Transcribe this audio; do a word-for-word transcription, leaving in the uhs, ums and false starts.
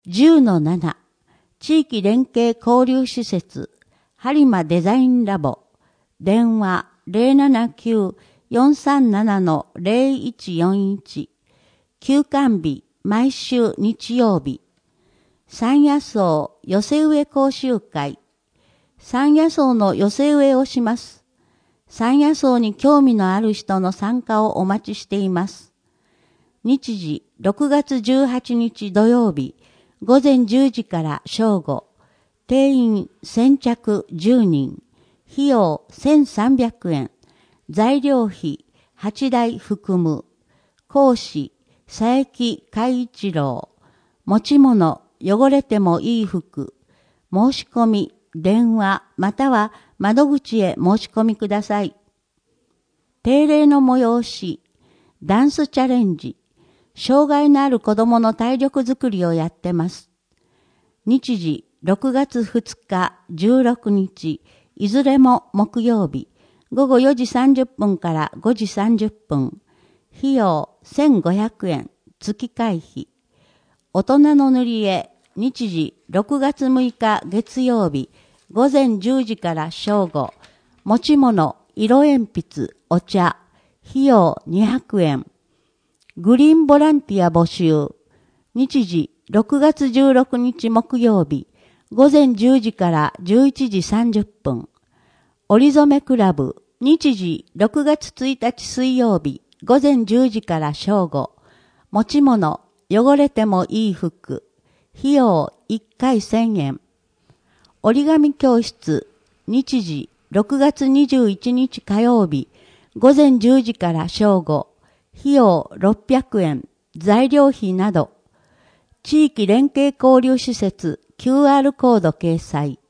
じゅうのなな、地域連携交流施設、播磨デザインラボ、電話 ゼロななきゅう よんさんなな ゼロいちよんいち、休館日、毎週日曜日、山野草寄せ植え講習会、山野草の寄せ植えをします。山野草に興味のある人の参加をお待ちしています。日時、ろくがつじゅうはちにち土曜日、午前じゅうじから正午。定員先着じゅうにん。費用せんさんびゃくえん。材料費はちだい含む。講師、佐伯海一郎。持ち物、汚れてもいい服。申し込み、電話または窓口へ申し込みください。定例の催し、ダンスチャレンジ、障害のある子供の体力づくりをやってます。日時、ろくがつふつか、じゅうろくにち、いずれも木曜日、ごごよじさんじゅっぷんからごじさんじゅっぷん。費用せんごひゃくえん、月会費。大人の塗り絵、日時、ろくがつむいか月曜日、午前じゅうじから正午。持ち物、色鉛筆、お茶。費用にひゃくえん。グリーンボランティア募集。日時、ろくがつじゅうろくにち木曜日、午前じゅうじからじゅういちじさんじゅっぷん。折染クラブ。日時、ろくがつついたち水曜日、午前じゅうじから正午。持ち物、汚れてもいい服。費用いっかいせんえん。折り紙教室。日時、ろくがつにじゅういちにち火曜日、午前じゅうじから正午。費用ろっぴゃくえん。材料費など。地域連携交流施設 キューアール コード掲載。